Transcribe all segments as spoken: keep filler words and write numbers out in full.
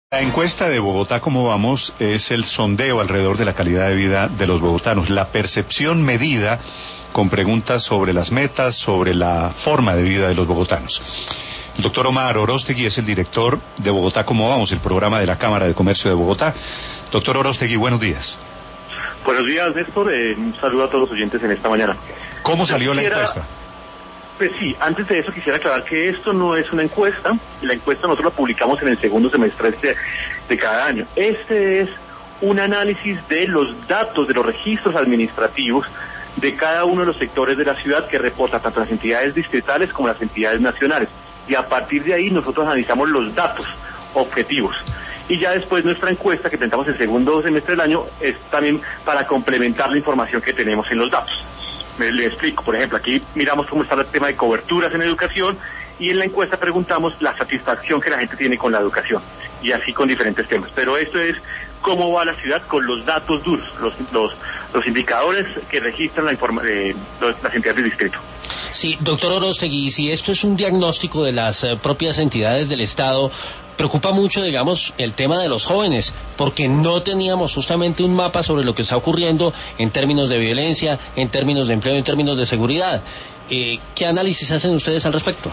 La encuesta de Bogotá, ¿cómo vamos?, es el sondeo alrededor de la calidad de vida de los bogotanos, la percepción medida con preguntas sobre las metas, sobre la forma de vida de los bogotanos. El doctor Omar Orostegui es el director de Bogotá, ¿cómo vamos?, el programa de la Cámara de Comercio de Bogotá. Doctor Orostegui, buenos días. Buenos días, Néstor. Eh, un saludo a todos los oyentes en esta mañana. ¿Cómo salió quisiera... la encuesta? Pues sí, antes de eso quisiera aclarar que esto no es una encuesta. La encuesta nosotros la publicamos en el segundo semestre de, de cada año. Este es un análisis de los datos de los registros administrativos de cada uno de los sectores de la ciudad que reporta tanto las entidades distritales como las entidades nacionales. Y a partir de ahí nosotros analizamos los datos objetivos. Y ya después nuestra encuesta que presentamos el segundo semestre del año es también para complementar la información que tenemos en los datos. Le explico, por ejemplo, aquí miramos cómo está el tema de coberturas en educación y en la encuesta preguntamos la satisfacción que la gente tiene con la educación y así con diferentes temas. Pero esto es cómo va la ciudad con los datos duros, los los, los indicadores que registran la informa eh, los, las entidades del distrito. Sí, doctor Orostegui, si esto es un diagnóstico de las eh, propias entidades del Estado, preocupa mucho, digamos, el tema de los jóvenes, porque no teníamos justamente un mapa sobre lo que está ocurriendo en términos de violencia, en términos de empleo, en términos de seguridad. Eh, ¿Qué análisis hacen ustedes al respecto?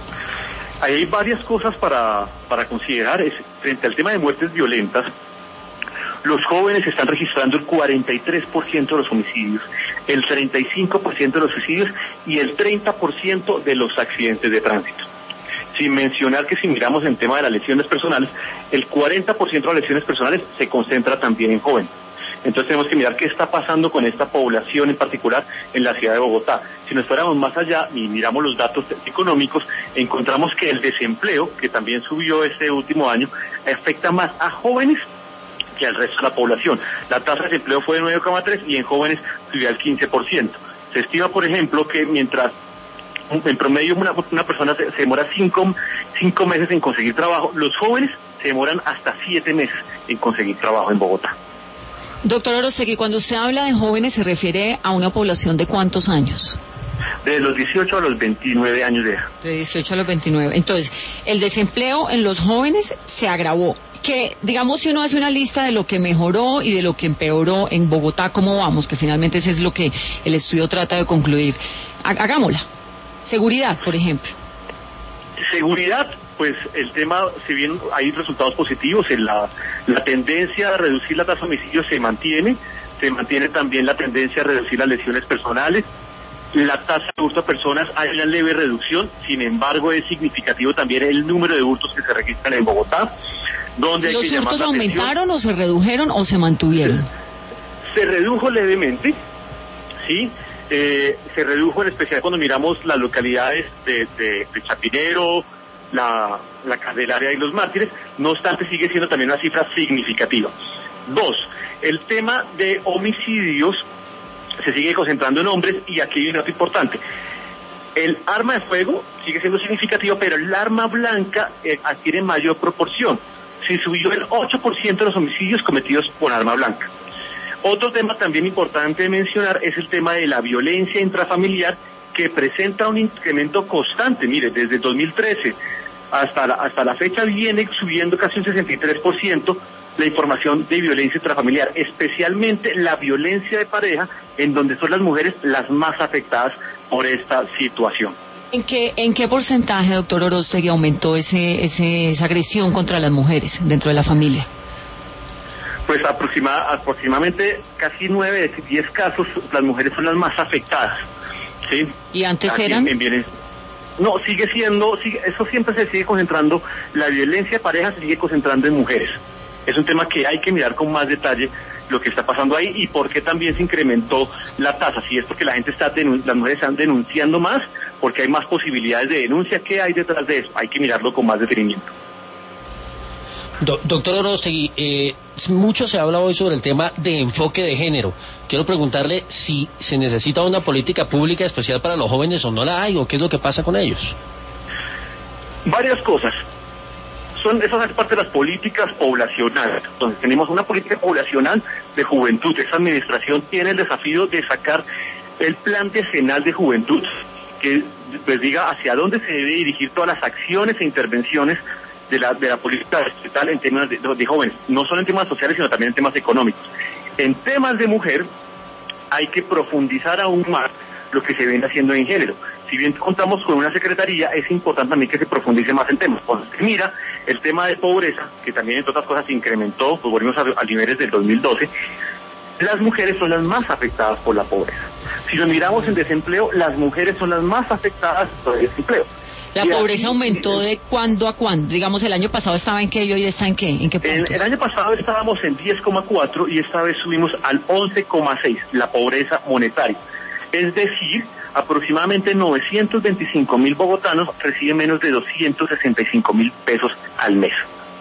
Hay varias cosas para, para considerar. Es, frente al tema de muertes violentas, los jóvenes están registrando el cuarenta y tres por ciento de los homicidios, el treinta y cinco por ciento de los suicidios y el treinta por ciento de los accidentes de tránsito. Sin mencionar que si miramos en tema de las lesiones personales, el cuarenta por ciento de las lesiones personales se concentra también en jóvenes. Entonces tenemos que mirar qué está pasando con esta población en particular en la ciudad de Bogotá. Si nos fuéramos más allá y miramos los datos económicos, encontramos que el desempleo, que también subió este último año, afecta más a jóvenes que al resto de la población. La tasa de desempleo fue de nueve coma tres y en jóvenes subió al quince por ciento. Se estima, por ejemplo, que mientras en promedio una, una persona se, se demora cinco, cinco meses en conseguir trabajo, los jóvenes se demoran hasta siete meses en conseguir trabajo en Bogotá. Doctor Orostegui, cuando usted habla de jóvenes, ¿se refiere a una población de cuántos años? De los dieciocho a los veintinueve años de edad. De dieciocho a los veintinueve. Entonces, el desempleo en los jóvenes se agravó. Que, digamos, si uno hace una lista de lo que mejoró y de lo que empeoró en Bogotá, ¿cómo vamos? Que finalmente ese es lo que el estudio trata de concluir. Hagámosla. Seguridad, por ejemplo. Seguridad, pues el tema, si bien hay resultados positivos, en la, la tendencia a reducir la tasa de homicidios se mantiene, se mantiene también la tendencia a reducir las lesiones personales, la tasa de hurto a personas hay una leve reducción, sin embargo es significativo también el número de hurtos que se registran en Bogotá. Donde hay ¿Los que hurtos aumentaron o se redujeron o se mantuvieron? Se, se redujo levemente, sí. Eh, se redujo en especial cuando miramos las localidades de, de, de Chapinero, la, la Candelaria y los Mártires, no obstante sigue siendo también una cifra significativa. Dos, el tema de homicidios se sigue concentrando en hombres y aquí hay un dato importante. El arma de fuego sigue siendo significativo, pero el arma blanca eh, adquiere mayor proporción. Se subió el ocho por ciento de los homicidios cometidos por arma blanca. Otro tema también importante de mencionar es el tema de la violencia intrafamiliar, que presenta un incremento constante. Mire, desde dos mil trece hasta la, hasta la fecha viene subiendo casi un sesenta y tres por ciento la información de violencia intrafamiliar, especialmente la violencia de pareja, en donde son las mujeres las más afectadas por esta situación. ¿En qué, en qué porcentaje, doctor Orostegui, aumentó ese, ese, esa agresión contra las mujeres dentro de la familia? Pues aproxima, aproximadamente casi nueve de diez casos las mujeres son las más afectadas, ¿sí? ¿Y antes Aquí eran? En, en no, sigue siendo, sigue, eso siempre se sigue concentrando, la violencia de pareja se sigue concentrando en mujeres. Es un tema que hay que mirar con más detalle lo que está pasando ahí y por qué también se incrementó la tasa. Si es porque la gente está las mujeres están denunciando más, porque hay más posibilidades de denuncia. ¿Qué hay detrás de eso? Hay que mirarlo con más detenimiento. Do, doctor Orostegui, eh, mucho se habla hoy sobre el tema de enfoque de género. Quiero preguntarle si se necesita una política pública especial para los jóvenes o no la hay, o qué es lo que pasa con ellos. Varias cosas. Son, esas es parte de las políticas poblacionales. Entonces tenemos una política poblacional de juventud. Esa administración tiene el desafío de sacar el plan decenal de juventud, que pues diga hacia dónde se debe dirigir todas las acciones e intervenciones de la, de la política estatal en temas de, de jóvenes, no solo en temas sociales, sino también en temas económicos. En temas de mujer, hay que profundizar aún más lo que se viene haciendo en género. Si bien contamos con una secretaría, es importante también que se profundice más en temas. Cuando se mira el tema de pobreza, que también entre otras cosas se incrementó, pues volvimos a, a niveles del dos mil doce, las mujeres son las más afectadas por la pobreza. Si lo miramos en desempleo, las mujeres son las más afectadas por el desempleo. La y pobreza aquí, aumentó de cuándo a cuándo. Digamos, el año pasado estaba en qué y hoy está en qué, en qué puntos. El, el año pasado estábamos en diez coma cuatro y esta vez subimos al once coma seis, la pobreza monetaria. Es decir, aproximadamente novecientos veinticinco mil bogotanos reciben menos de doscientos sesenta y cinco mil pesos al mes.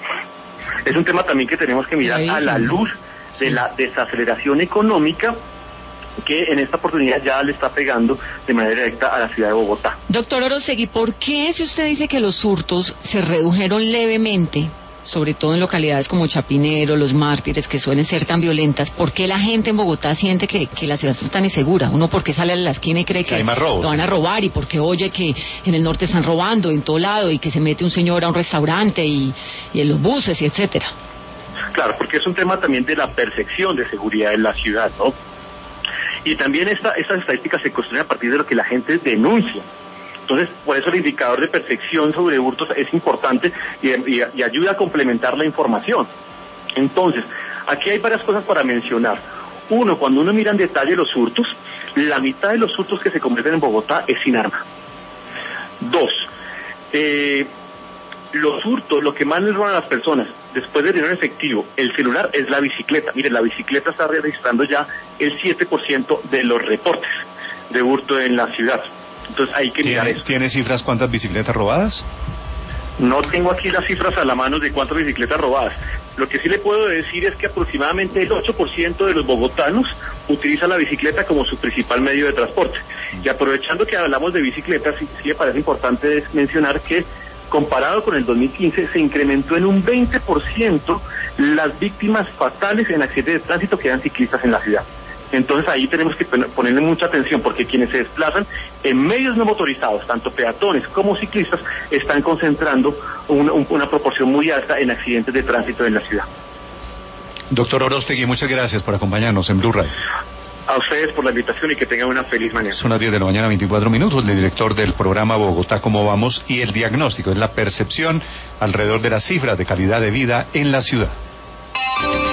Es un tema también que tenemos que mirar a la luz de la desaceleración económica que en esta oportunidad ya le está pegando de manera directa a la ciudad de Bogotá. Doctor Orostegui, ¿por qué si usted dice que los hurtos se redujeron levemente, sobre todo en localidades como Chapinero, Los Mártires, que suelen ser tan violentas, por qué la gente en Bogotá siente que, que la ciudad está tan insegura? Uno porque sale a la esquina y cree que, que robos, lo van a robar, y porque oye que en el norte están robando en todo lado, y que se mete un señor a un restaurante y, y en los buses y etcétera. Claro, porque es un tema también de la percepción de seguridad en la ciudad, ¿no? Y también esta, estas estadísticas se construyen a partir de lo que la gente denuncia. Entonces, por eso el indicador de percepción sobre hurtos es importante y, y, y ayuda a complementar la información. Entonces, aquí hay varias cosas para mencionar. Uno, cuando uno mira en detalle los hurtos, la mitad de los hurtos que se cometen en Bogotá es sin arma. Dos, eh, los hurtos, lo que más les roban a las personas, después del dinero en efectivo, el celular, es la bicicleta. Mire, la bicicleta está registrando ya el siete por ciento de los reportes de hurto en la ciudad. Entonces hay que mirar eso. ¿Tiene cifras cuántas bicicletas robadas? No tengo aquí las cifras a la mano de cuántas bicicletas robadas. Lo que sí le puedo decir es que aproximadamente el ocho por ciento de los bogotanos utiliza la bicicleta como su principal medio de transporte. Y aprovechando que hablamos de bicicletas, sí, sí me parece importante mencionar que comparado con el dos mil quince, se incrementó en un veinte por ciento las víctimas fatales en accidentes de tránsito que eran ciclistas en la ciudad. Entonces ahí tenemos que ponerle mucha atención, porque quienes se desplazan en medios no motorizados, tanto peatones como ciclistas, están concentrando una, una proporción muy alta en accidentes de tránsito en la ciudad. Doctor Orostegui, muchas gracias por acompañarnos en Blue Radio. A ustedes por la invitación y que tengan una feliz mañana. Son las diez de la mañana, veinticuatro minutos. El director del programa Bogotá, ¿cómo vamos? Y el diagnóstico es la percepción alrededor de las cifras de calidad de vida en la ciudad.